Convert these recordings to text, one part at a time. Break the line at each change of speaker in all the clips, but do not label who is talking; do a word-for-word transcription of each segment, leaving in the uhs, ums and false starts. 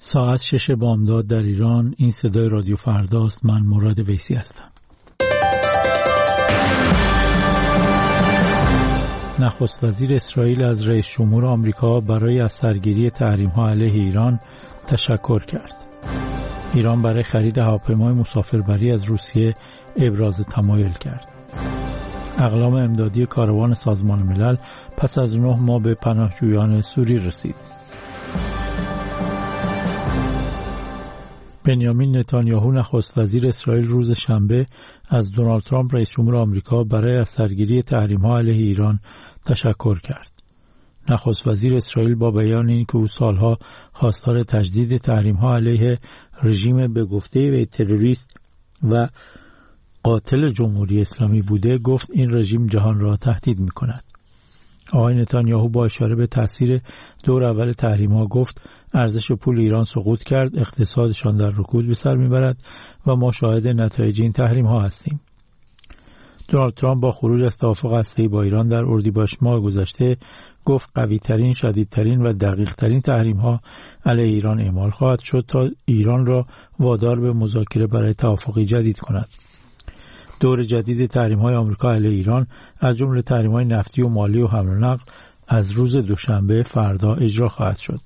ساعت شش بامداد در ایران. این صدای رادیو فرداست. من مراد ویسی هستم. نخست وزیر اسرائیل از رئیس جمهور آمریکا برای از سرگیری تحریم‌ها علیه ایران تشکر کرد. ایران برای خرید هواپیمای مسافربری از روسیه ابراز تمایل کرد. اقلام امدادی کاروان سازمان ملل پس از نه ماه به پناهجویان سوری رسید. بنیامین نتانیاهو نخست وزیر اسرائیل روز شنبه از دونالد ترامپ رئیس جمهور آمریکا برای از سرگیری تحریم‌ها علیه ایران تشکر کرد. نخست وزیر اسرائیل با بیان اینکه او سالها خواستار تجدید تحریم‌ها علیه رژیم به گفته وی تروریست و قاتل جمهوری اسلامی بوده، گفت این رژیم جهان را تهدید می‌کند. آقای نتانیاهو با اشاره به تاثیر دور اول تحریم‌ها گفت ارزش پول ایران سقوط کرد، اقتصادشان در رکود به سر میبرد و ما شاهد نتایج این تحریم‌ها هستیم. دونالد ترامپ با خروج از توافق هسته‌ای با ایران در اردیبهشت ماه گذشته گفت قوی‌ترین، شدیدترین و دقیق‌ترین تحریم‌ها علیه ایران اعمال خواهد شد تا ایران را وادار به مذاکره برای توافقی جدید کند. دور جدید تحریم‌های آمریکا علیه ایران از جمله تحریم‌های نفتی و مالی و حمل و نقل از روز دوشنبه فردا اجرا خواهد شد.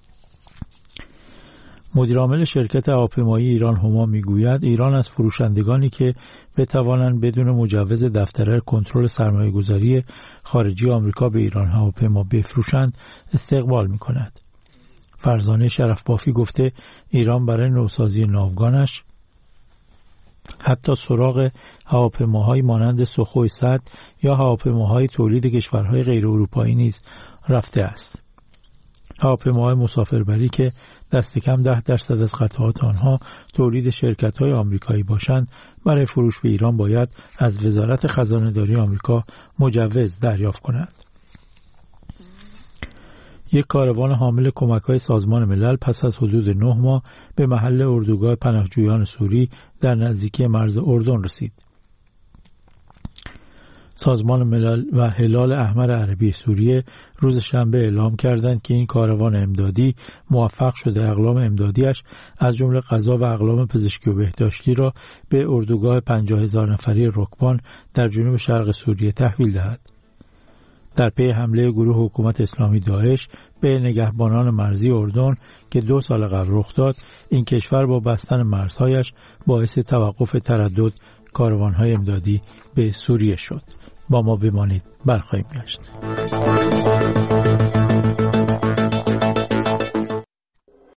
مدیرعامل شرکت هواپیمایی ایران هما میگوید ایران از فروشندگانی که بتوانند بدون مجوز دفتر کنترل سرمایه‌گذاری خارجی آمریکا به ایران هواپیما بفروشند استقبال می‌کند. فرزانه شرفبافی گفته ایران برای نوسازی ناوگانش حتی سراغ هواپیماهایی مانند سوخوی صد یا هواپیماهای تولید کشورهای غیر اروپایی نیز رفته است. هواپیماهای مسافربری که دست کم ده درصد از قطعات آنها تولید شرکت‌های آمریکایی باشند برای فروش به ایران باید از وزارت خزانه‌داری آمریکا مجوز دریافت کنند. یک کاروان حامل کمک‌های سازمان ملل پس از حدود نه ماه به محل اردوگاه پناهجویان سوری در نزدیکی مرز اردن رسید. سازمان ملل و هلال احمر عربی سوریه روز شنبه اعلام کردند که این کاروان امدادی موفق شده اقلام امدادیش از جمله غذا و اقلام پزشکی و بهداشتی را به اردوگاه پنجاه هزار نفری رکبان در جنوب شرق سوریه تحویل دهد. در پی حمله گروه حکومت اسلامی داعش به نگهبانان مرزی اردن که دو سال قبل رخ داد، این کشور با بستن مرزهایش باعث توقف تردد کاروان‌های امدادی به سوریه شد. با ما بمانید، برخواهیم گشت.